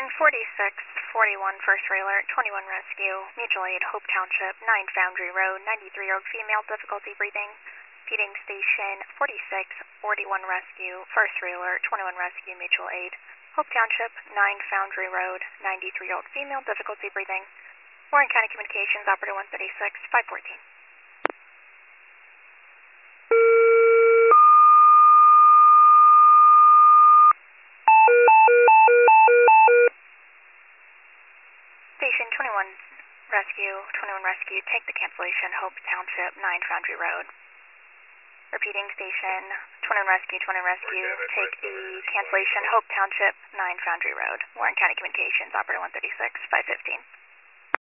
4641 First Ray Alert, 21 Rescue, Mutual Aid, Hope Township, 9 Foundry Road, 93-year-old female, difficulty breathing. Repeating station 4641 Rescue, First Ray Alert, 21 Rescue, Mutual Aid, Hope Township, 9 Foundry Road, 93-year-old female, difficulty breathing. Warren County Communications, Operator 136, 514. Station 21 Rescue, take the cancellation, Hope Township, 9 Foundry Road. Repeating station 21 Rescue, take the cancellation, Hope Township, 9 Foundry Road. Warren County Communications, Operator 136, 515.